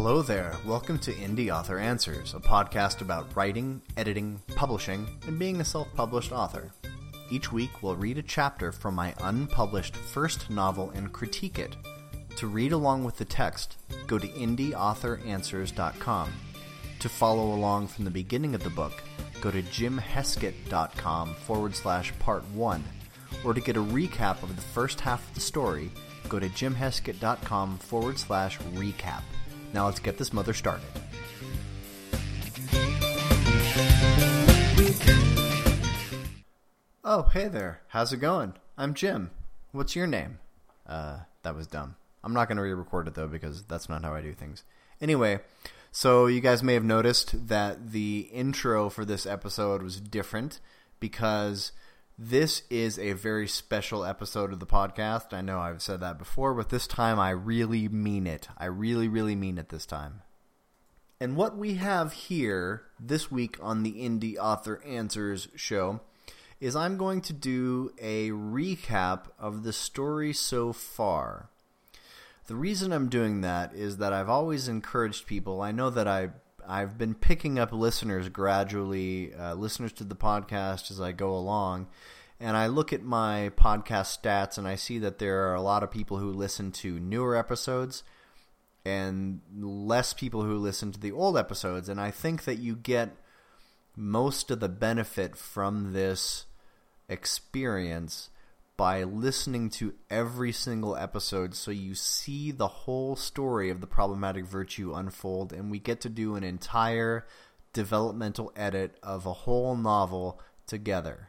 Hello there. Welcome to Indie Author Answers, a podcast about writing, editing, publishing, and being a self-published author. Each week we'll read a chapter from my unpublished first novel and critique it. To read along with the text, go to indieauthoranswers.com. To follow along from the beginning of the book, go to jimheskett.com/part 1. Or to get a recap of the first half of the story, go to jimheskett.com/recap. Now let's get this mother started. Oh, hey there. How's it going? I'm Jim. What's your name? That was dumb. I'm not going to re-record it, though, because that's not how I do things. Anyway, so you guys may have noticed that the intro for this episode was different because this is a very special episode of the podcast. I know I've said that before, but this time I really mean it. I really, really mean it this time. And what we have here this week on the Indie Author Answers show is I'm going to do a recap of the story so far. The reason I'm doing that is that I've always encouraged people. I know that I've been picking up listeners gradually, listeners to the podcast as I go along, and I look at my podcast stats and I see that there are a lot of people who listen to newer episodes and less people who listen to the old episodes, and I think that you get most of the benefit from this experience by listening to every single episode, so you see the whole story of the problematic virtue unfold, and we get to do an entire developmental edit of a whole novel together.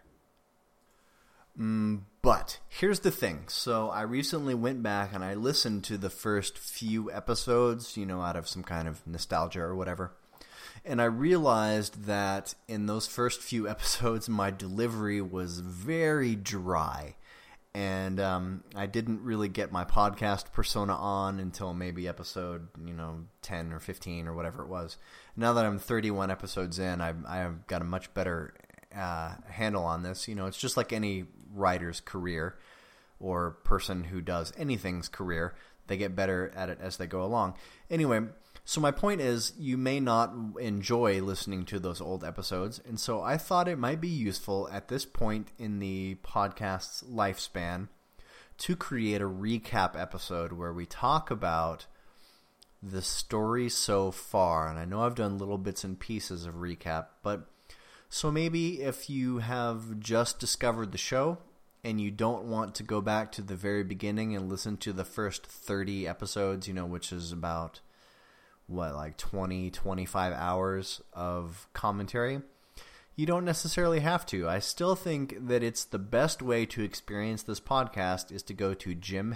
But here's the thing. So I recently went back and I listened to the first few episodes, out of some kind of nostalgia or whatever. And I realized that in those first few episodes, my delivery was very dry. And I didn't really get my podcast persona on until maybe episode, 10 or 15 or whatever it was. Now that I'm 31 episodes in, I've got a much better handle on this. It's just like any writer's career or person who does anything's career. They get better at it as they go along. Anyway, so my point is you may not enjoy listening to those old episodes, and so I thought it might be useful at this point in the podcast's lifespan to create a recap episode where we talk about the story so far. And I know I've done little bits and pieces of recap, but so maybe if you have just discovered the show and you don't want to go back to the very beginning and listen to the first 30 episodes, which is about 20, 25 hours of commentary, you don't necessarily have to. I still think that it's the best way to experience this podcast is to go to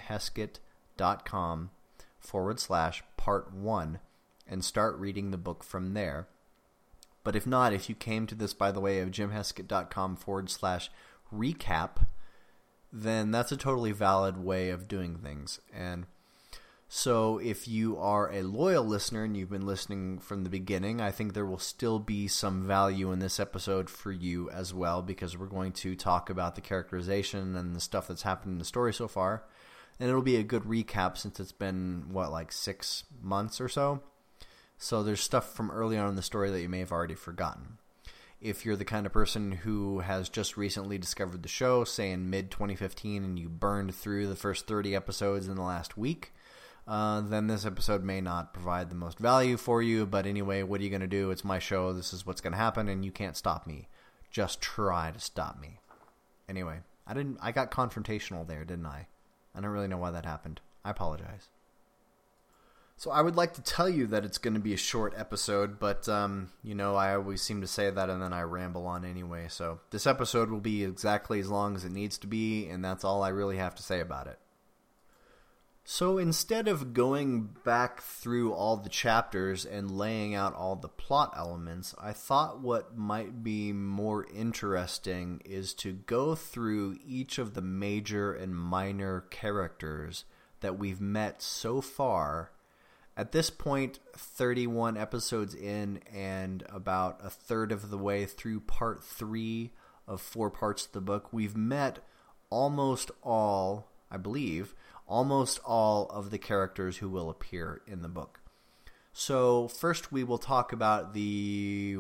jimheskett.com/part 1 and start reading the book from there. But if not, if you came to this by the way of jimheskett.com/recap, then that's a totally valid way of doing things. And so if you are a loyal listener and you've been listening from the beginning, I think there will still be some value in this episode for you as well, because we're going to talk about the characterization and the stuff that's happened in the story so far. And it'll be a good recap since it's been, 6 months or so. So there's stuff from early on in the story that you may have already forgotten. If you're the kind of person who has just recently discovered the show, say in mid-2015, and you burned through the first 30 episodes in the last week, then this episode may not provide the most value for you. But anyway, what are you going to do? It's my show. This is what's going to happen, and you can't stop me. Just try to stop me. Anyway, I got confrontational there, didn't I? I don't really know why that happened. I apologize. So I would like to tell you that it's going to be a short episode, but, I always seem to say that and then I ramble on anyway. So this episode will be exactly as long as it needs to be, and that's all I really have to say about it. So instead of going back through all the chapters and laying out all the plot elements, I thought what might be more interesting is to go through each of the major and minor characters that we've met so far. At this point, 31 episodes in and about a third of the way through part 3 of 4 parts of the book, we've met almost all, I believe, almost all of the characters who will appear in the book. So first we will talk about the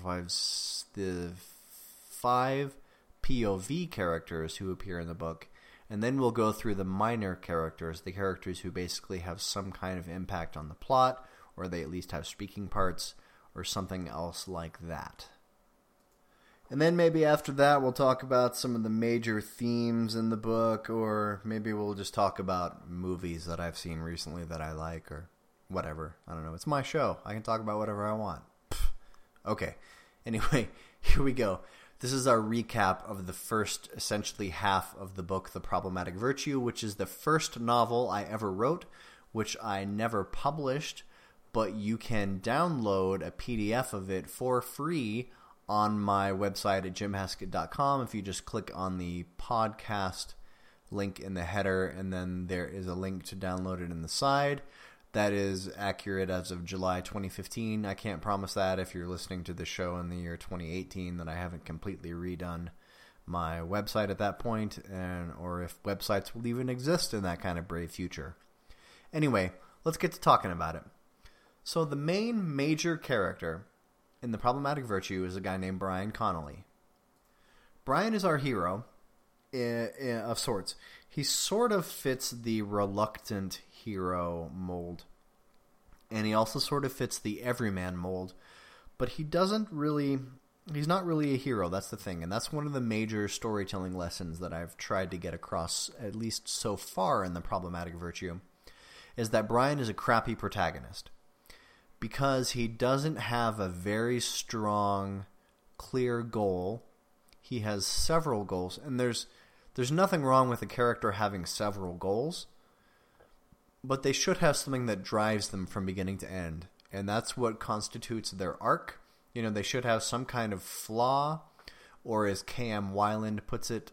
5 POV characters who appear in the book, and then we'll go through the minor characters, the characters who basically have some kind of impact on the plot, or they at least have speaking parts, or something else like that. And then maybe after that we'll talk about some of the major themes in the book, or maybe we'll just talk about movies that I've seen recently that I like, or whatever. I don't know. It's my show. I can talk about whatever I want. Pfft. Okay. Anyway, here we go. This is our recap of the first, essentially, half of the book, The Problematic Virtue, which is the first novel I ever wrote, which I never published, but you can download a PDF of it for free on my website at jimhaskett.com. If you just click on the podcast link in the header, and then there is a link to download it in the side. That is accurate as of July 2015. I can't promise that if you're listening to the show in the year 2018 that I haven't completely redone my website at that point, or if websites will even exist in that kind of brave future. Anyway, let's get to talking about it. So the main major character in The Problematic Virtue is a guy named Brian Connolly. Brian is our hero of sorts. He sort of fits the reluctant hero mold, and he also sort of fits the everyman mold, but he's not really a hero. That's the thing, and that's one of the major storytelling lessons that I've tried to get across, at least so far in The Problematic Virtue, is that Brian is a crappy protagonist because he doesn't have a very strong, clear goal. He has several goals, and there's nothing wrong with a character having several goals, but they should have something that drives them from beginning to end, and that's what constitutes their arc. You know, they should have some kind of flaw, or as K.M. Weiland puts it,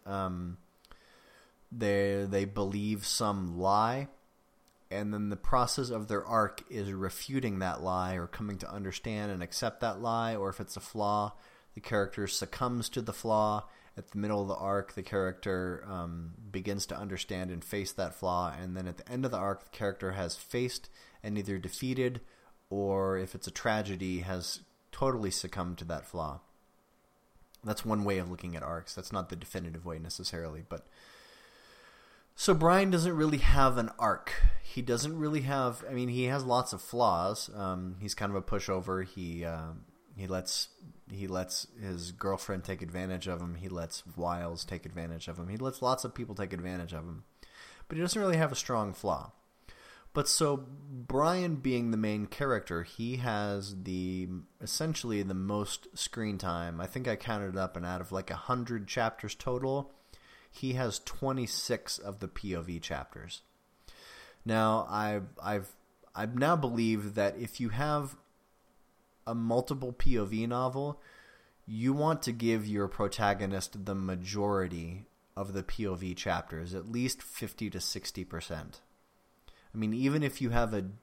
they believe some lie, and then the process of their arc is refuting that lie or coming to understand and accept that lie, or if it's a flaw, the character succumbs to the flaw. At the middle of the arc, the character begins to understand and face that flaw, and then at the end of the arc, the character has faced and either defeated, or if it's a tragedy, has totally succumbed to that flaw. That's one way of looking at arcs. That's not the definitive way necessarily, but so Brian doesn't really have an arc. He doesn't really have... I mean, he has lots of flaws. He's kind of a pushover. He lets his girlfriend take advantage of him. He lets Wiles take advantage of him. He lets lots of people take advantage of him. But he doesn't really have a strong flaw. But so Brian being the main character, he has essentially the most screen time. I think I counted it up, and out of like 100 chapters total, he has 26 of the POV chapters. Now, I've now believed that if you have a multiple POV novel, you want to give your protagonist the majority of the POV chapters, at least 50 to 60%. I mean, even if you have a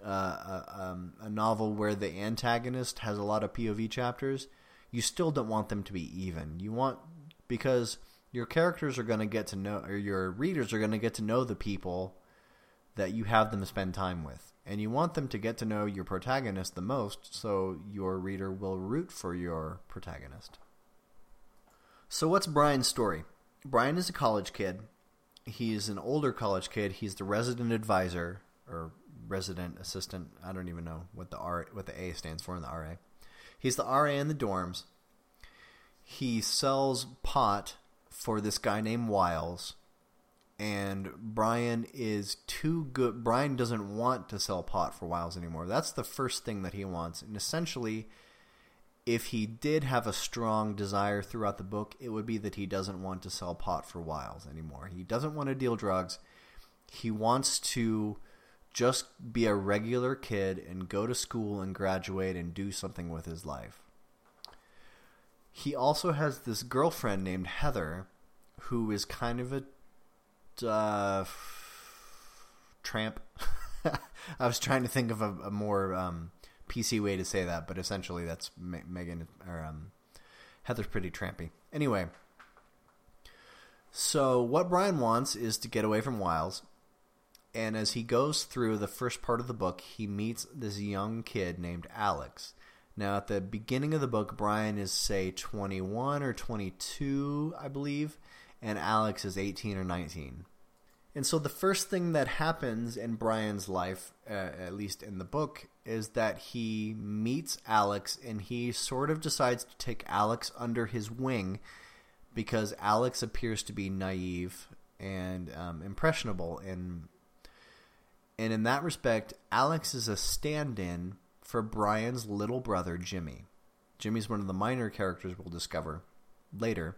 novel where the antagonist has a lot of POV chapters, you still don't want them to be even. Because your characters are going to get to know, or your readers are going to get to know the people that you have them spend time with. And you want them to get to know your protagonist the most, so your reader will root for your protagonist. So what's Brian's story? Brian is a college kid. He's an older college kid. He's the resident advisor, or resident assistant. I don't even know what the A stands for in the RA. He's the RA in the dorms. He sells pot for this guy named Wiles, and Brian is too good. Brian doesn't want to sell pot for Wiles anymore. That's the first thing that he wants. And essentially, if he did have a strong desire throughout the book, it would be that he doesn't want to sell pot for Wiles anymore. He doesn't want to deal drugs. He wants to just be a regular kid and go to school and graduate and do something with his life. He also has this girlfriend named Heather, who is kind of a tramp. I was trying to think of a more PC way to say that, but essentially that's Megan, or Heather's pretty trampy. Anyway, so what Brian wants is to get away from Wiles, And as he goes through the first part of the book, he meets this young kid named Alex. Now, at the beginning of the book, Brian is, say, 21 or 22, I believe, and Alex is 18 or 19. And so the first thing that happens in Brian's life, at least in the book, is that he meets Alex, and he sort of decides to take Alex under his wing because Alex appears to be naive and impressionable. And in that respect, Alex is a stand-in for Brian's little brother, Jimmy. Jimmy's one of the minor characters we'll discover later.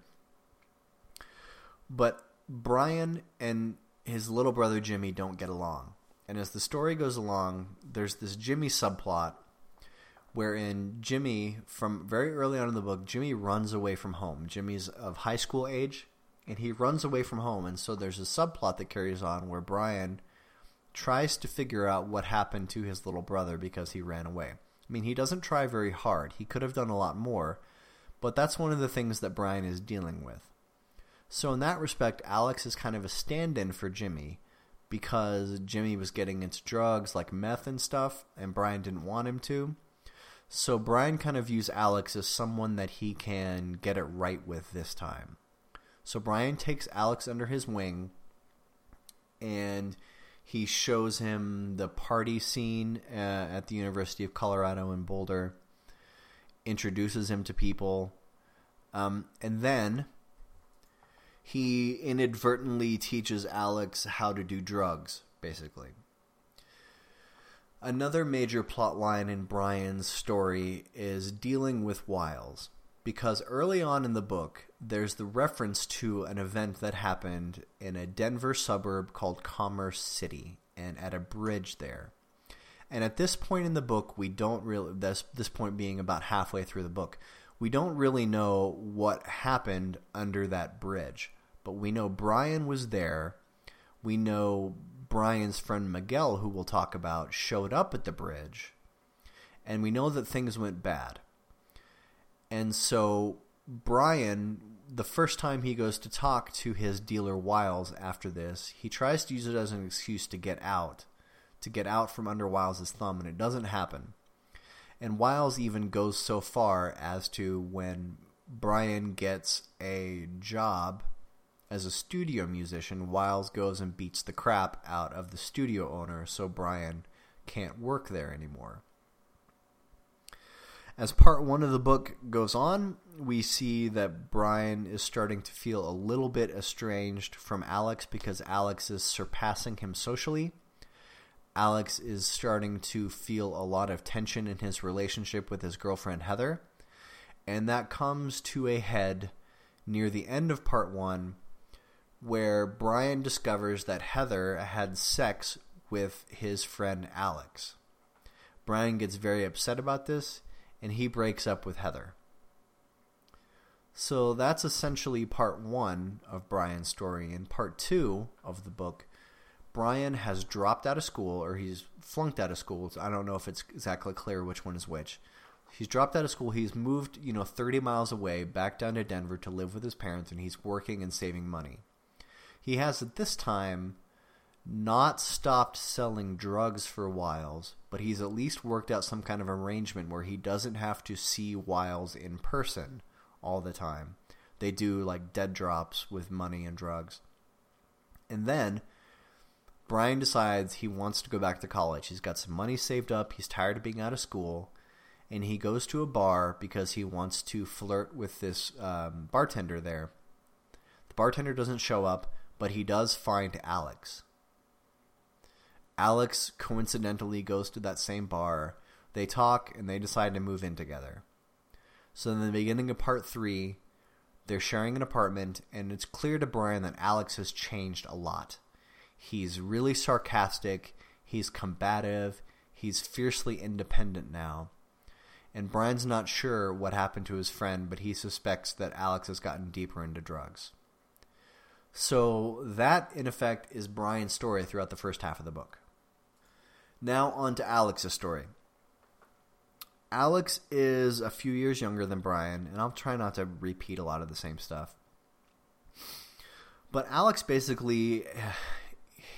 But Brian and his little brother Jimmy don't get along. And as the story goes along, there's this Jimmy subplot wherein Jimmy, from very early on in the book, Jimmy runs away from home. Jimmy's of high school age, and he runs away from home. And so there's a subplot that carries on where Brian tries to figure out what happened to his little brother because he ran away. I mean, he doesn't try very hard. He could have done a lot more, but that's one of the things that Brian is dealing with. So in that respect, Alex is kind of a stand-in for Jimmy because Jimmy was getting into drugs like meth and stuff, and Brian didn't want him to. So Brian kind of views Alex as someone that he can get it right with this time. So Brian takes Alex under his wing, and he shows him the party scene at the University of Colorado in Boulder, introduces him to people, and then he inadvertently teaches Alex how to do drugs, basically. Another major plot line in Brian's story is dealing with Wiles, because early on in the book, there's the reference to an event that happened in a Denver suburb called Commerce City, and at a bridge there. And at this point in the book, we don't really, this point being about halfway through the book, we don't really know what happened under that bridge. But we know Brian was there. We know Brian's friend Miguel, who we'll talk about, showed up at the bridge. And we know that things went bad. And so Brian, the first time he goes to talk to his dealer Wiles after this, he tries to use it as an excuse to get out from under Wiles' thumb, and it doesn't happen. And Wiles even goes so far as to, when Brian gets a job as a studio musician, Wiles goes and beats the crap out of the studio owner so Brian can't work there anymore. As part one of the book goes on, we see that Brian is starting to feel a little bit estranged from Alex because Alex is surpassing him socially. Alex is starting to feel a lot of tension in his relationship with his girlfriend Heather, and that comes to a head near the end of part one, where Brian discovers that Heather had sex with his friend Alex. Brian gets very upset about this, and he breaks up with Heather. So that's essentially part one of Brian's story. In part two of the book, Brian has dropped out of school, or he's flunked out of school. I don't know if it's exactly clear which one is which. He's dropped out of school. He's moved, 30 miles away back down to Denver to live with his parents, and he's working and saving money. He has at this time not stopped selling drugs for Wiles, but he's at least worked out some kind of arrangement where he doesn't have to see Wiles in person all the time. They do like dead drops with money and drugs. And then Brian decides he wants to go back to college. He's got some money saved up. He's tired of being out of school. And he goes to a bar because he wants to flirt with this bartender there. The bartender doesn't show up, but he does find Alex. Alex coincidentally goes to that same bar. They talk, and they decide to move in together. So in the beginning of part 3, they're sharing an apartment, and it's clear to Brian that Alex has changed a lot. He's really sarcastic, he's combative, he's fiercely independent now. And Brian's not sure what happened to his friend, but he suspects that Alex has gotten deeper into drugs. So that, in effect, is Brian's story throughout the first half of the book. Now on to Alex's story. Alex is a few years younger than Brian, and I'll try not to repeat a lot of the same stuff. But Alex basically,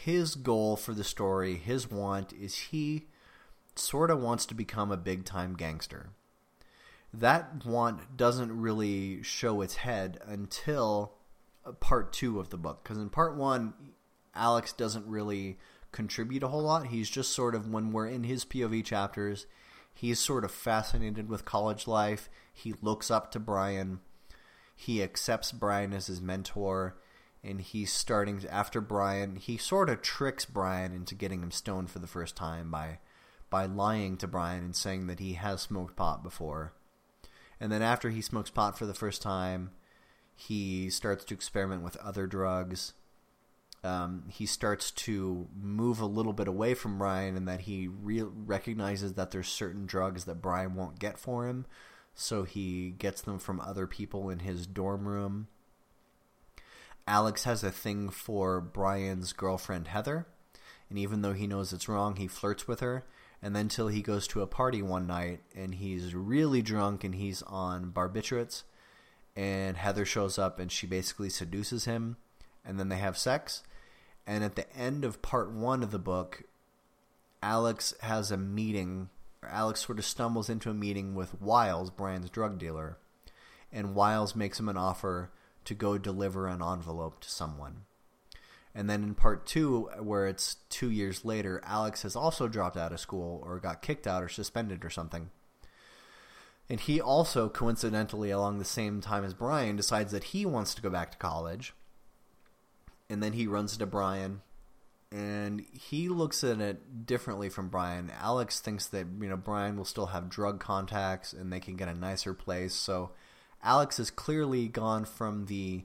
his goal for the story, his want, is he sort of wants to become a big-time gangster. That want doesn't really show its head until part 2 of the book. Because in part 1, Alex doesn't really contribute a whole lot. He's just sort of, when we're in his POV chapters, he's sort of fascinated with college life. He looks up to Brian. He accepts Brian as his mentor. And he's starting to, after Brian, he sort of tricks Brian into getting him stoned for the first time by lying to Brian and saying that he has smoked pot before. And then after he smokes pot for the first time, he starts to experiment with other drugs. He starts to move a little bit away from Brian, and that he recognizes that there's certain drugs that Brian won't get for him. So he gets them from other people in his dorm room. Alex has a thing for Brian's girlfriend, Heather. And even though he knows it's wrong, he flirts with her. And then till he goes to a party one night, and he's really drunk, and he's on barbiturates. And Heather shows up, and she basically seduces him. And then they have sex. And at the end of part 1 of the book, Alex has a meeting. Alex sort of stumbles into a meeting with Wiles, Brian's drug dealer. And Wiles makes him an offer to go deliver an envelope to someone. And then in part 2, where it's 2 years later, Alex has also dropped out of school or got kicked out or suspended or something. And he also, coincidentally, along the same time as Brian, decides that he wants to go back to college. And then he runs into Brian, and he looks at it differently from Brian. Alex thinks that, you know, Brian will still have drug contacts and they can get a nicer place. So Alex has clearly gone from the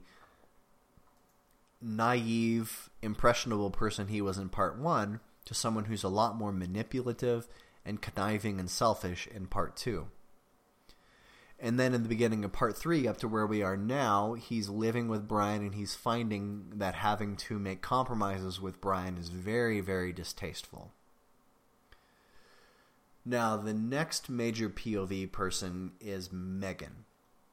naive, impressionable person he was in part 1 to someone who's a lot more manipulative and conniving and selfish in part 2. And then in the beginning of part 3, up to where we are now, he's living with Brian, and he's finding that having to make compromises with Brian is very, very distasteful. Now, the next major POV person is Megan.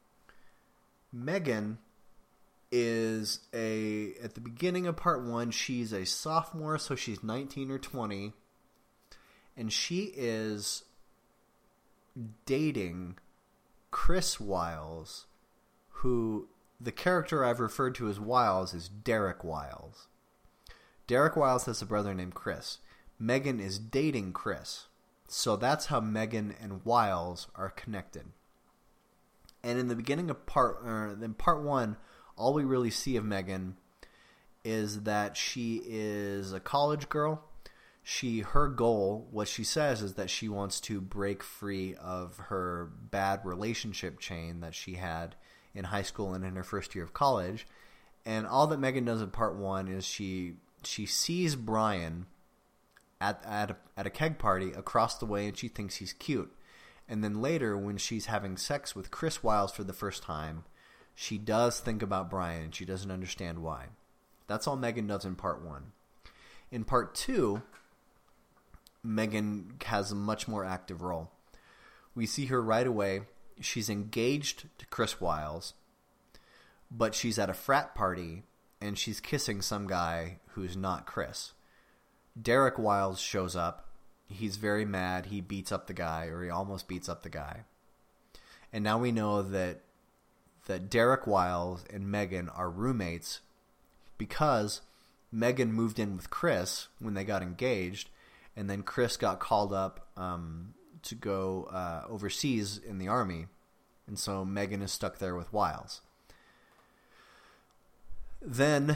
Megan is at the beginning of part 1, she's a sophomore, so she's 19 or 20, and she is dating Chris Wiles, who the character I've referred to as Wiles is Derek Wiles. Derek Wiles has a brother named Chris. Megan is dating Chris. So that's how Megan and Wiles are connected. And in the beginning of part 1, all we really see of Megan is that she is a college girl. Her goal, what she says, is that she wants to break free of her bad relationship chain that she had in high school and in her first year of college. And all that Megan does in part 1 is she sees Brian at a keg party across the way, and she thinks he's cute. And then later, when she's having sex with Chris Wiles for the first time, she does think about Brian, and she doesn't understand why. That's all Megan does in part 1. In part 2, Megan has a much more active role. We see her right away. She's engaged to Chris Wiles, but she's at a frat party, and she's kissing some guy who's not Chris. Derek Wiles shows up. He's very mad. He beats up the guy, or he almost beats up the guy. And now we know that Derek Wiles and Megan are roommates because Megan moved in with Chris when they got engaged, and then Chris got called up to go overseas in the army, and so Megan is stuck there with Wiles. Then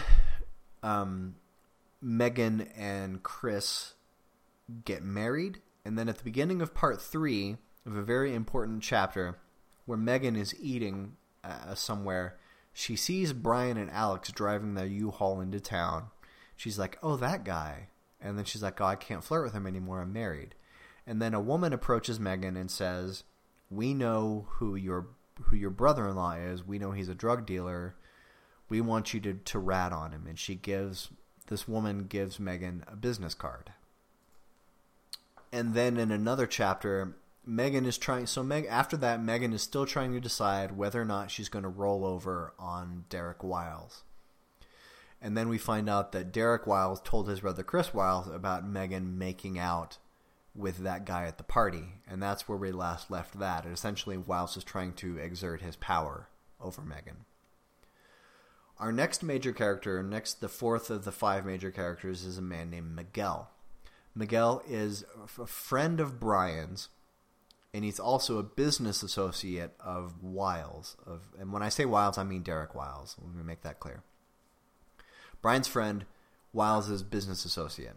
Megan and Chris get married, and then at the beginning of part 3 of a very important chapter where Megan is eating somewhere, she sees Brian and Alex driving their U-Haul into town. She's like, oh, that guy. And then she's like, oh, I can't flirt with him anymore. I'm married. And then a woman approaches Megan and says, we know who your brother-in-law is. We know he's a drug dealer. We want you to rat on him. And this woman gives Megan a business card. And then in another chapter, Megan is trying... So after that, Megan is still trying to decide whether or not she's going to roll over on Derek Wiles. And then we find out that Derek Wiles told his brother Chris Wiles about Megan making out with that guy at the party. And that's where we last left that. And essentially, Wiles is trying to exert his power over Megan. Our next major character, the fourth of the 5 major characters, is a man named Miguel. Miguel is a friend of Brian's, and he's also a business associate of Wiles. And when I say Wiles, I mean Derek Wiles. Let me make that clear. Brian's friend, Wiles' business associate.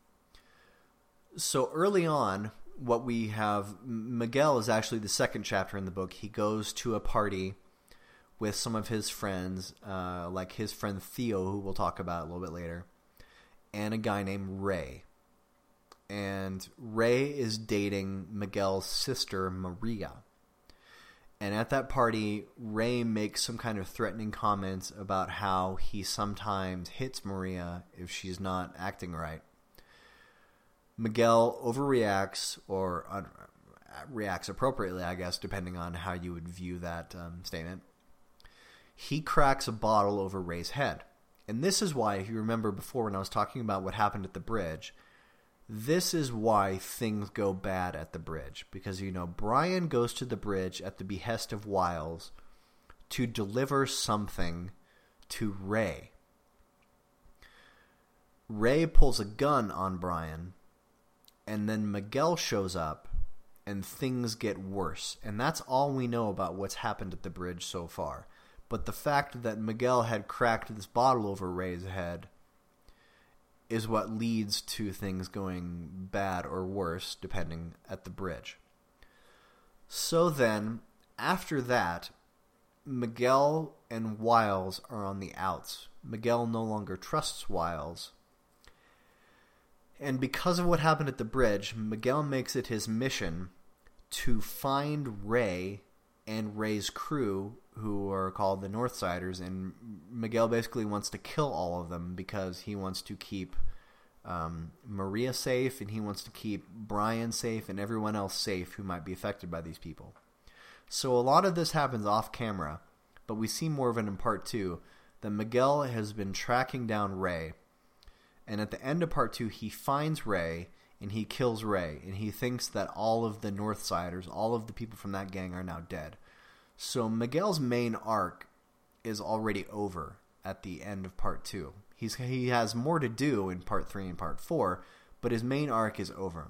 So early on, what we have, Miguel is actually the second chapter in the book. He goes to a party with some of his friends, like his friend Theo, who we'll talk about a little bit later, and a guy named Ray. And Ray is dating Miguel's sister, Maria. And at that party, Ray makes some kind of threatening comments about how he sometimes hits Maria if she's not acting right. Miguel overreacts, or reacts appropriately, I guess, depending on how you would view that statement. He cracks a bottle over Ray's head. And this is why, if you remember before when I was talking about what happened at the bridge, this is why things go bad at the bridge. Because, Brian goes to the bridge at the behest of Wiles to deliver something to Ray. Ray pulls a gun on Brian, and then Miguel shows up, and things get worse. And that's all we know about what's happened at the bridge so far. But the fact that Miguel had cracked this bottle over Ray's head is what leads to things going bad or worse, depending at the bridge. So then, after that, Miguel and Wiles are on the outs. Miguel no longer trusts Wiles. And because of what happened at the bridge, Miguel makes it his mission to find Ray and Ray's crew, who are called the Northsiders, and Miguel basically wants to kill all of them because he wants to keep Maria safe, and he wants to keep Brian safe and everyone else safe who might be affected by these people. So a lot of this happens off camera, but we see more of it in part 2, that Miguel has been tracking down Ray, and at the end of part 2 he finds Ray and he kills Ray, and he thinks that all of the Northsiders, all of the people from that gang, are now dead. So Miguel's main arc is already over at the end of part 2. He has more to do in part 3 and part 4, but his main arc is over.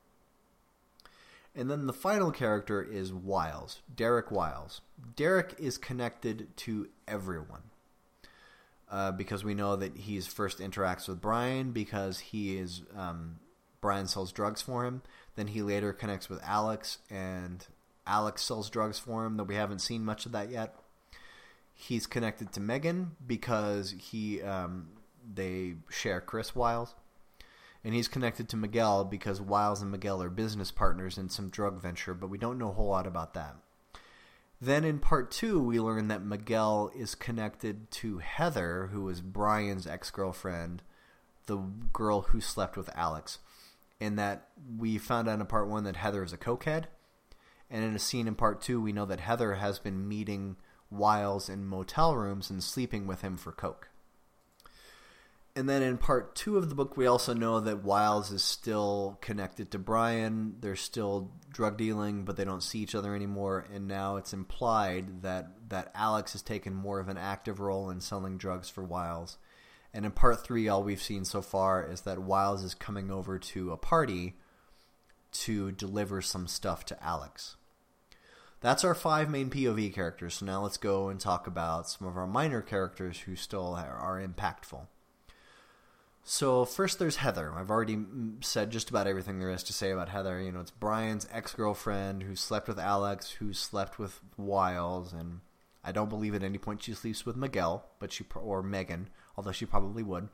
And then the final character is Wiles, Derek Wiles. Derek is connected to everyone. Because we know that he first interacts with Brian because Brian sells drugs for him. Then he later connects with Alex, and Alex sells drugs for him, though we haven't seen much of that yet. He's connected to Megan because they share Chris Wiles. And he's connected to Miguel because Wiles and Miguel are business partners in some drug venture, but we don't know a whole lot about that. Then in part 2, we learn that Miguel is connected to Heather, who is Brian's ex-girlfriend, the girl who slept with Alex. And that we found out in part 1 that Heather is a cokehead. And in a scene in part 2, we know that Heather has been meeting Wiles in motel rooms and sleeping with him for coke. And then in part 2 of the book, we also know that Wiles is still connected to Brian. They're still drug dealing, but they don't see each other anymore. And now it's implied that Alex has taken more of an active role in selling drugs for Wiles. And in part 3, all we've seen so far is that Wiles is coming over to a party to deliver some stuff to Alex. That's our 5 main POV characters. So now let's go and talk about some of our minor characters who still are impactful. So first there's Heather. I've already said just about everything there is to say about Heather. It's Brian's ex-girlfriend who slept with Alex, who slept with Wiles, and I don't believe at any point she sleeps with Miguel, or Megan, although she probably would.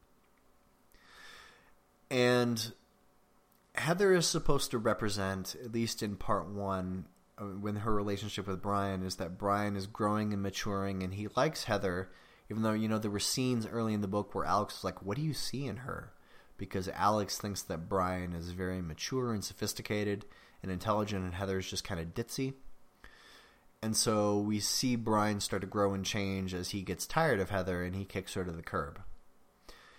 And Heather is supposed to represent, at least in part 1, when her relationship with Brian, is that Brian is growing and maturing, and he likes Heather. Even though, there were scenes early in the book where Alex was like, what do you see in her? Because Alex thinks that Brian is very mature and sophisticated and intelligent, and Heather's just kind of ditzy. And so we see Brian start to grow and change as he gets tired of Heather, and he kicks her to the curb.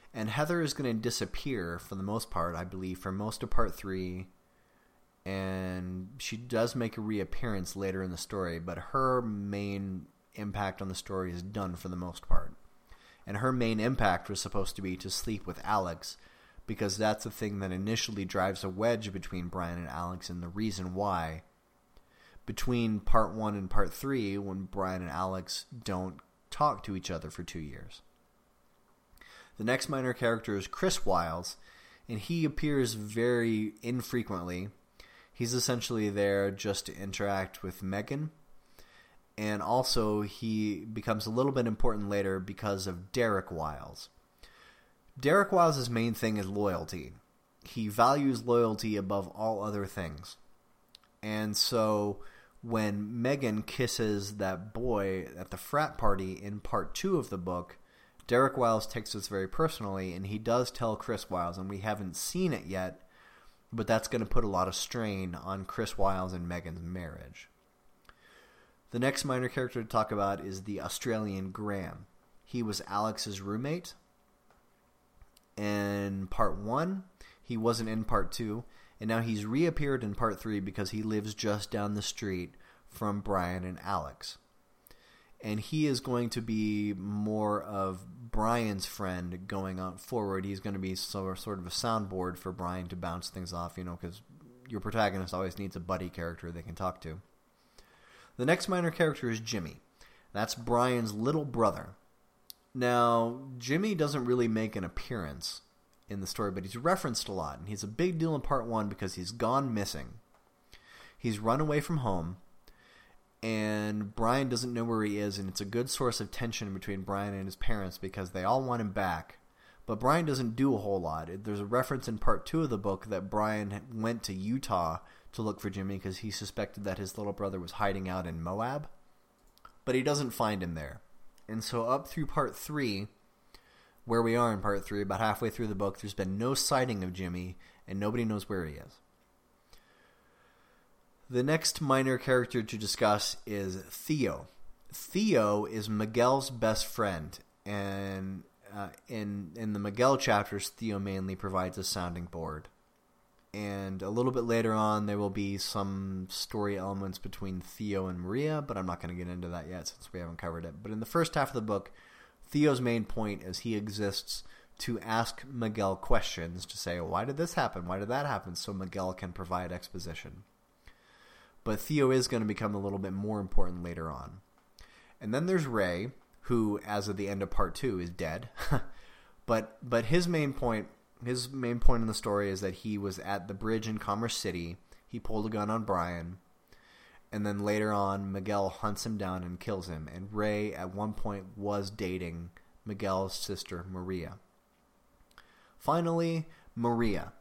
And Heather is going to disappear for the most part, I believe, for most of part 3. And she does make a reappearance later in the story, but her main impact on the story is done for the most part. And her main impact was supposed to be to sleep with Alex, because that's the thing that initially drives a wedge between Brian and Alex, and the reason why between part 1 and part 3, when Brian and Alex don't talk to each other for 2 years. The next minor character is Chris Wiles, and he appears very infrequently. He's essentially there just to interact with Megan, and also he becomes a little bit important later because of Derek Wiles. Derek Wiles' main thing is loyalty. He values loyalty above all other things. And so when Megan kisses that boy at the frat party in part 2 of the book, Derek Wiles takes this very personally, and he does tell Chris Wiles, and we haven't seen it yet, but that's going to put a lot of strain on Chris Wiles and Megan's marriage. The next minor character to talk about is the Australian Graham. He was Alex's roommate in part 1. He wasn't in part 2. And now he's reappeared in part 3 because he lives just down the street from Brian and Alex. And he is going to be more of Brian's friend going on forward. He's going to be sort of a soundboard for Brian to bounce things off, because your protagonist always needs a buddy character they can talk to. The next minor character is Jimmy. That's Brian's little brother. Now, Jimmy doesn't really make an appearance in the story, but he's referenced a lot, and he's a big deal in part 1 because he's gone missing. He's run away from home, and Brian doesn't know where he is, and it's a good source of tension between Brian and his parents because they all want him back. But Brian doesn't do a whole lot. There's a reference in part 2 of the book that Brian went to Utah to look for Jimmy because he suspected that his little brother was hiding out in Moab, but he doesn't find him there. And so up through part 3, where we are in part 3, about halfway through the book, there's been no sighting of Jimmy, and nobody knows where he is. The next minor character to discuss is Theo. Theo is Miguel's best friend, and in the Miguel chapters, Theo mainly provides a sounding board. And a little bit later on, there will be some story elements between Theo and Maria, but I'm not going to get into that yet since we haven't covered it. But in the first half of the book, Theo's main point is he exists to ask Miguel questions, to say, why did this happen? Why did that happen? So Miguel can provide exposition. But Theo is going to become a little bit more important later on. And then there's Ray, who, as of the end of part 2, is dead. but his main point in the story is that he was at the bridge in Commerce City. He pulled a gun on Brian. And then later on, Miguel hunts him down and kills him. And Ray, at one point, was dating Miguel's sister, Maria. Finally, Maria.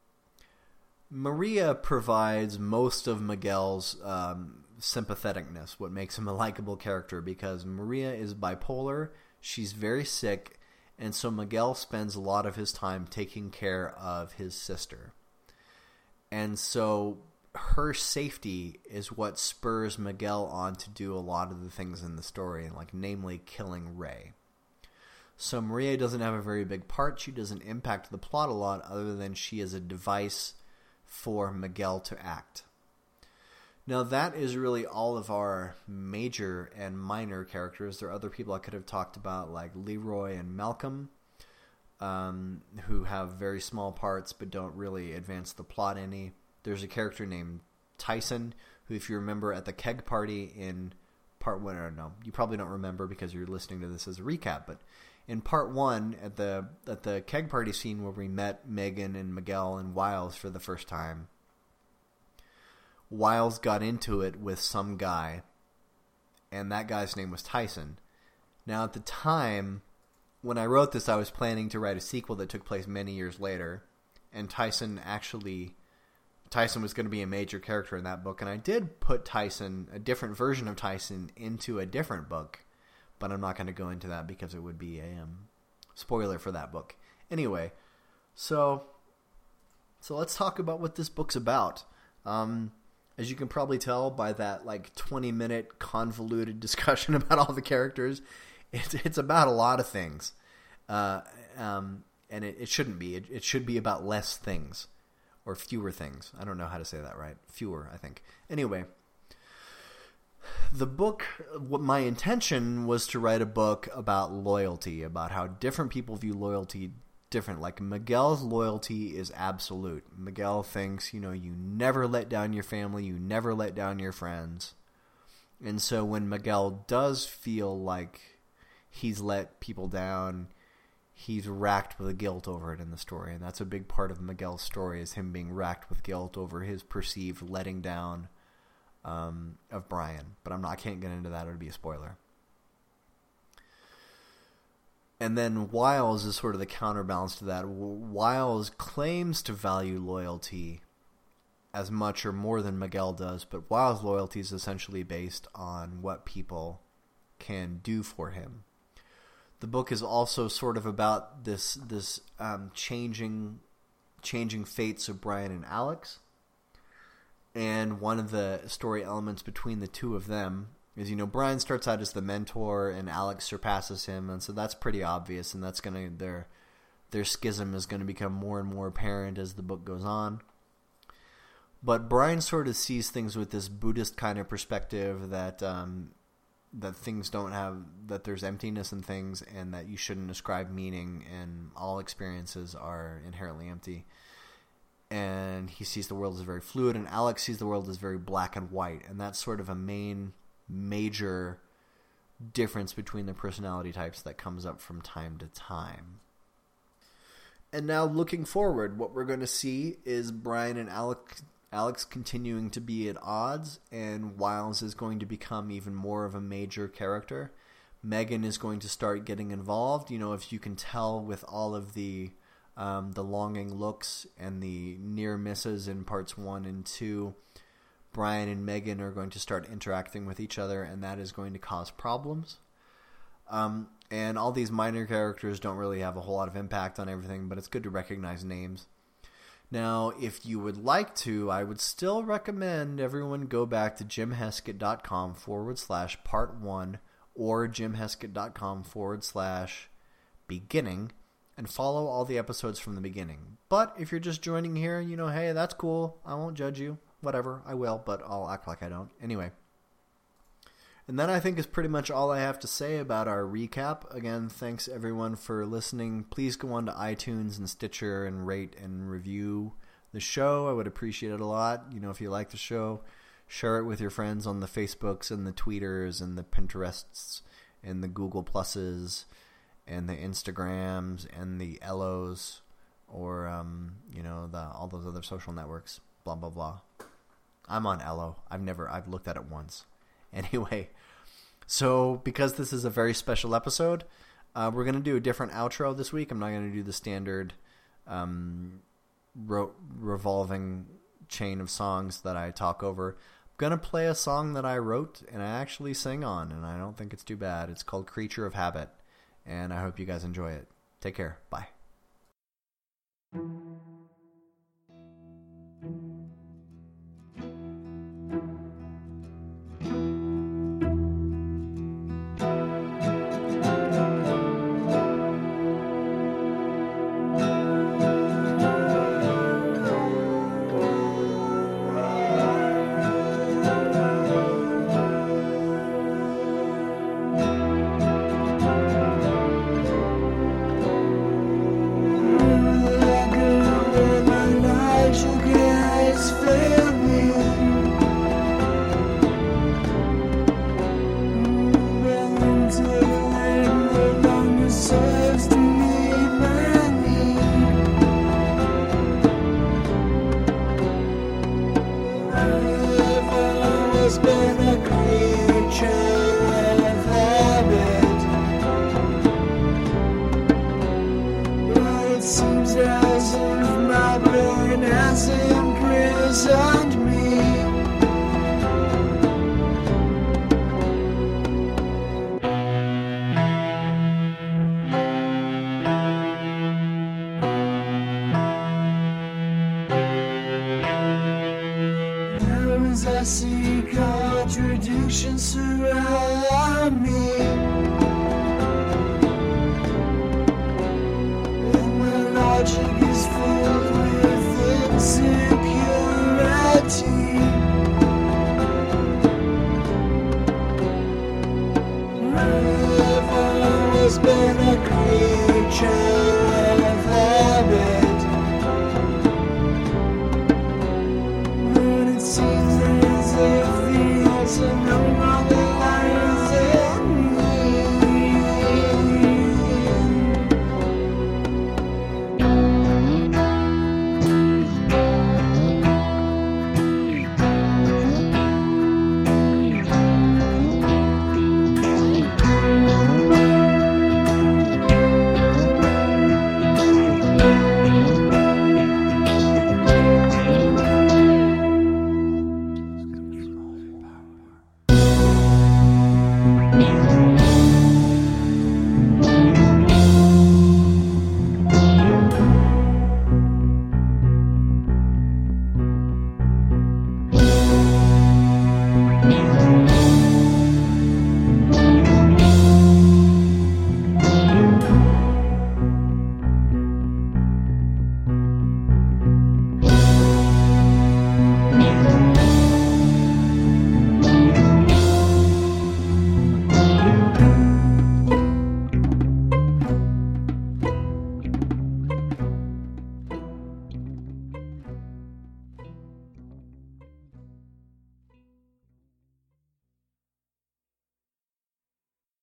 Maria provides most of Miguel's sympatheticness, what makes him a likable character, because Maria is bipolar, she's very sick, and so Miguel spends a lot of his time taking care of his sister. And so her safety is what spurs Miguel on to do a lot of the things in the story, like namely killing Ray. So Maria doesn't have a very big part. She doesn't impact the plot a lot other than she is a device for Miguel to act. Now that is really all of our major and minor characters. There are other people I could have talked about, like Leroy and Malcolm, who have very small parts but don't really advance the plot any. There's a character named Tyson, who, if you remember at the keg party in part 1, or no, you probably don't remember because you're listening to this as a recap, but in part 1, at the keg party scene where we met Megan and Miguel and Wiles for the first time, Wiles got into it with some guy, and that guy's name was Tyson. Now, at the time, when I wrote this, I was planning to write a sequel that took place many years later, and Tyson was going to be a major character in that book, and I did put Tyson, a different version of Tyson, into a different book, but I'm not going to go into that because it would be a spoiler for that book. Anyway, so let's talk about what this book's about. As you can probably tell by that 20-minute convoluted discussion about all the characters, it's about a lot of things. And And it shouldn't be. It should be about less things or fewer things. I don't know how to say that right. Fewer, I think. Anyway, the book, my intention was to write a book about loyalty, about how different people view loyalty different. Like Miguel's loyalty is absolute. Miguel thinks, you never let down your family, you never let down your friends. And so when Miguel does feel like he's let people down, he's racked with guilt over it in the story. And that's a big part of Miguel's story, is him being racked with guilt over his perceived letting down of Brian. But I can't get into that. It would be a spoiler. And then Wiles is sort of the counterbalance to that. Wiles claims to value loyalty as much or more than Miguel does, but Wiles' loyalty is essentially based on what people can do for him. The book is also sort of about this changing fates of Brian and Alex. And one of the story elements between the two of them is, Brian starts out as the mentor and Alex surpasses him, and so that's pretty obvious, and that's their schism is going to become more and more apparent as the book goes on. But Brian sort of sees things with this Buddhist kind of perspective that things don't have, that there's emptiness in things, and that you shouldn't ascribe meaning, and all experiences are inherently empty. And he sees the world as very fluid, and Alex sees the world as very black and white, and that's sort of a major difference between the personality types that comes up from time to time. And now looking forward, what we're going to see is Brian and Alex continuing to be at odds, and Wiles is going to become even more of a major character. Megan is going to start getting involved. If you can tell with all of the longing looks and the near misses in parts 1 and 2, Brian and Megan are going to start interacting with each other, and that is going to cause problems. And all these minor characters don't really have a whole lot of impact on everything, but it's good to recognize names. Now, if you would like to, I would still recommend everyone go back to jimheskett.com/part1 or jimheskett.com/beginning and follow all the episodes from the beginning. But if you're just joining here, hey, that's cool. I won't judge you. Whatever, I will, but I'll act like I don't. Anyway. And that, I think, is pretty much all I have to say about our recap. Again, thanks everyone for listening. Please go on to iTunes and Stitcher and rate and review the show. I would appreciate it a lot. If you like the show, share it with your friends on the Facebooks and the Tweeters and the Pinterests and the Google Pluses and the Instagrams and the Ellos, or all those other social networks. Blah blah blah. I'm on Ello. I've looked at it once. Anyway, so because this is a very special episode, we're going to do a different outro this week. I'm not going to do the standard revolving chain of songs that I talk over. I'm going to play a song that I wrote and I actually sing on, and I don't think it's too bad. It's called Creature of Habit, and I hope you guys enjoy it. Take care. Bye. creatures.